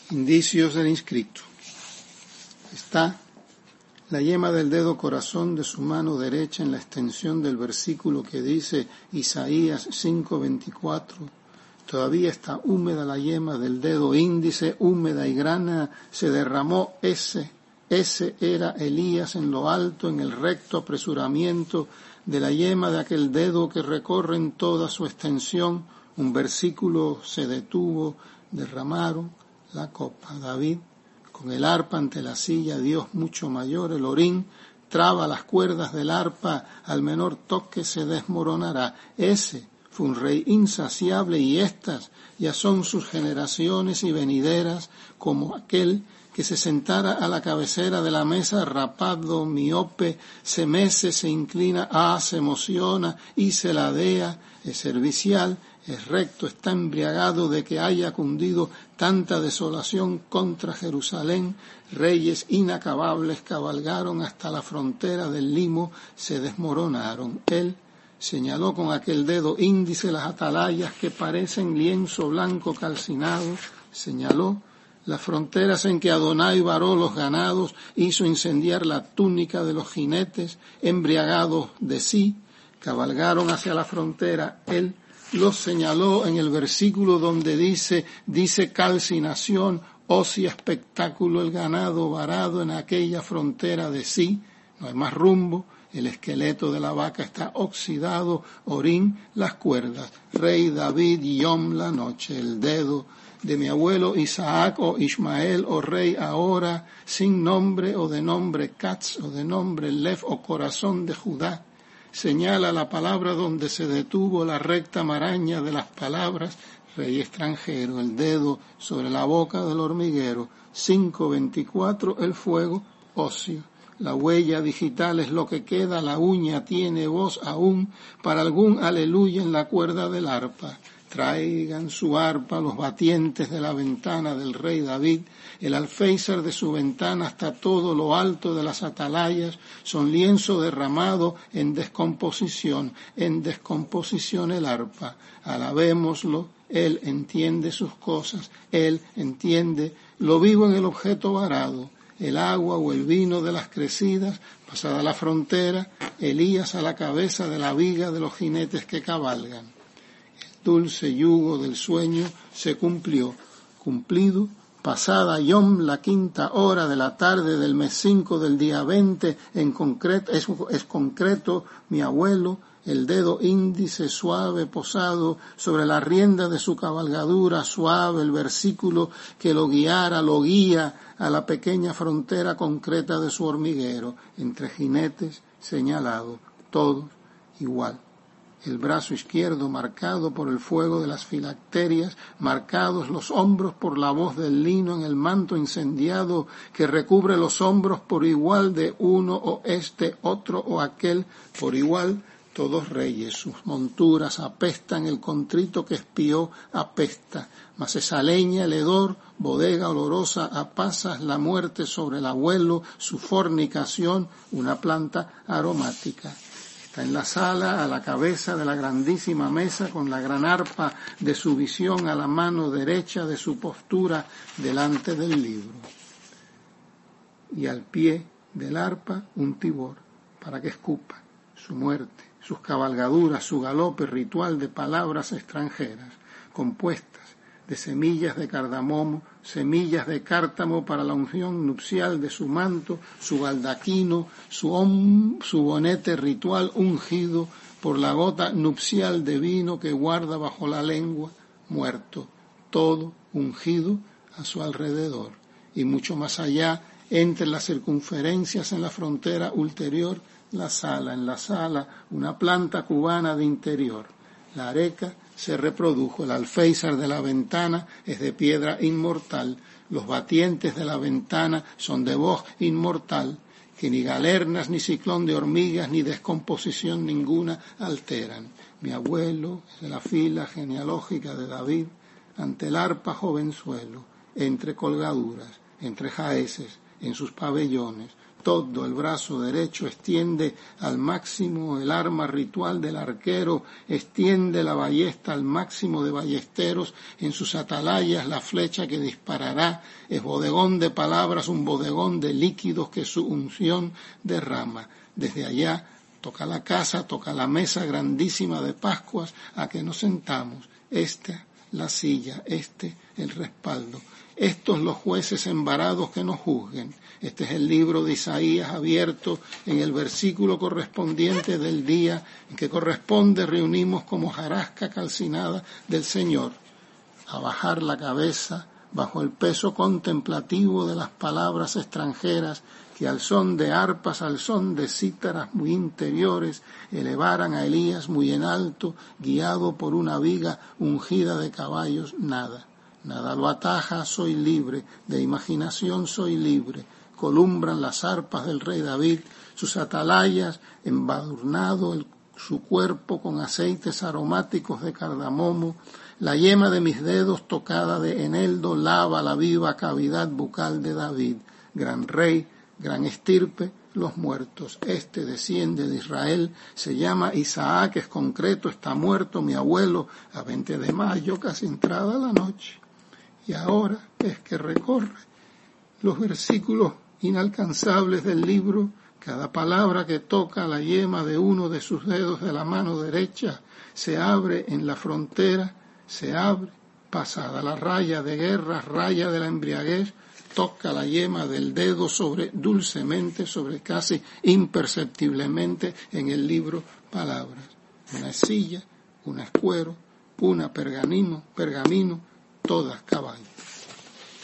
Indicios del inscrito. Está la yema del dedo corazón de su mano derecha en la extensión del versículo que dice Isaías 5:24. Todavía está húmeda la yema del dedo índice, húmeda y grana, se derramó ese era Elías en lo alto, en el recto apresuramiento de la yema de aquel dedo que recorre en toda su extensión. Un versículo se detuvo, derramaron la copa. David, con el arpa ante la silla, Dios mucho mayor, el orín, traba las cuerdas del arpa, al menor toque se desmoronará. Ese fue un rey insaciable y estas ya son sus generaciones y venideras, como aquel que se sentara a la cabecera de la mesa rapado, miope, se mece, se inclina, se emociona y se ladea, es servicial, es recto, está embriagado de que haya cundido tanta desolación contra Jerusalén. Reyes inacabables cabalgaron hasta la frontera del limo, se desmoronaron. Él señaló con aquel dedo índice las atalayas que parecen lienzo blanco calcinado, señaló las fronteras en que Adonai varó los ganados, hizo incendiar la túnica de los jinetes, embriagados de sí, cabalgaron hacia la frontera. Él los señaló en el versículo donde dice calcinación, ocio espectáculo, el ganado varado en aquella frontera de sí, no hay más rumbo, el esqueleto de la vaca está oxidado, orín, las cuerdas, rey David, Yom, la noche, el dedo de mi abuelo Isaac o Ismael o rey ahora, sin nombre o de nombre Katz o de nombre Lev o corazón de Judá. Señala la palabra donde se detuvo la recta maraña de las palabras, rey extranjero, el dedo sobre la boca del hormiguero, 5:24, el fuego, ocio. La huella digital es lo que queda, la uña tiene voz aún, para algún aleluya en la cuerda del arpa. Traigan su arpa los batientes de la ventana del rey David, el alféizar de su ventana hasta todo lo alto de las atalayas, son lienzo derramado en descomposición el arpa. Alabémoslo, él entiende sus cosas, él entiende lo vivo en el objeto varado, el agua o el vino de las crecidas, pasada la frontera, Elías a la cabeza de la viga de los jinetes que cabalgan. Dulce yugo del sueño se cumplido, pasada Yom, la 5ª hora de la tarde del mes 5 del día 20, en concreto, es concreto, mi abuelo, el dedo índice suave posado sobre la rienda de su cabalgadura, suave el versículo que lo guía a la pequeña frontera concreta de su hormiguero, entre jinetes señalados, todos igual. El brazo izquierdo marcado por el fuego de las filacterias, marcados los hombros por la voz del lino en el manto incendiado que recubre los hombros por igual de uno o otro o aquel por igual, todos reyes, sus monturas apestan, el contrito que espió apesta, mas esa leña, el hedor, bodega olorosa, a pasas la muerte sobre el abuelo, su fornicación, una planta aromática. Está en la sala, a la cabeza de la grandísima mesa, con la gran arpa de su visión a la mano derecha de su postura delante del libro. Y al pie del arpa un tibor, para que escupa su muerte, sus cabalgaduras, su galope ritual de palabras extranjeras, compuestas de semillas de cardamomo, semillas de cártamo para la unción nupcial de su manto, su baldaquino, su bonete ritual ungido por la gota nupcial de vino que guarda bajo la lengua, muerto, todo ungido a su alrededor. Y mucho más allá, entre las circunferencias en la frontera ulterior, en la sala, una planta cubana de interior. La areca se reprodujo, el alféizar de la ventana es de piedra inmortal, los batientes de la ventana son de voz inmortal, que ni galernas, ni ciclón de hormigas, ni descomposición ninguna alteran. Mi abuelo es de la fila genealógica de David, ante el arpa jovenzuelo, entre colgaduras, entre jaeces, en sus pabellones, todo el brazo derecho, extiende al máximo el arma ritual del arquero, extiende la ballesta al máximo de ballesteros, en sus atalayas la flecha que disparará, es bodegón de palabras, un bodegón de líquidos que su unción derrama. Desde allá toca la casa, toca la mesa grandísima de Pascuas a que nos sentamos, esta la silla, el respaldo. Estos los jueces embarados que nos juzguen. Este es el libro de Isaías abierto en el versículo correspondiente del día en que corresponde reunimos como hojarasca calcinada del Señor a bajar la cabeza bajo el peso contemplativo de las palabras extranjeras que al son de arpas, al son de cítaras muy interiores, elevaran a Elías muy en alto, guiado por una viga ungida de caballos, nada lo ataja, soy libre, de imaginación soy libre, columbran las arpas del rey David, sus atalayas, embadurnado su cuerpo con aceites aromáticos de cardamomo, la yema de mis dedos tocada de eneldo lava la viva cavidad bucal de David, gran rey, gran estirpe, los muertos. Este desciende de Israel, se llama Isaac, es concreto, está muerto mi abuelo, a 20 de mayo, casi entrada la noche. Y ahora es que recorre los versículos inalcanzables del libro, cada palabra que toca la yema de uno de sus dedos de la mano derecha se abre en la frontera, se abre, pasada la raya de guerra, raya de la embriaguez, toca la yema del dedo dulcemente, casi imperceptiblemente en el libro palabras. Una es silla, una es cuero, una pergamino, todas caballos.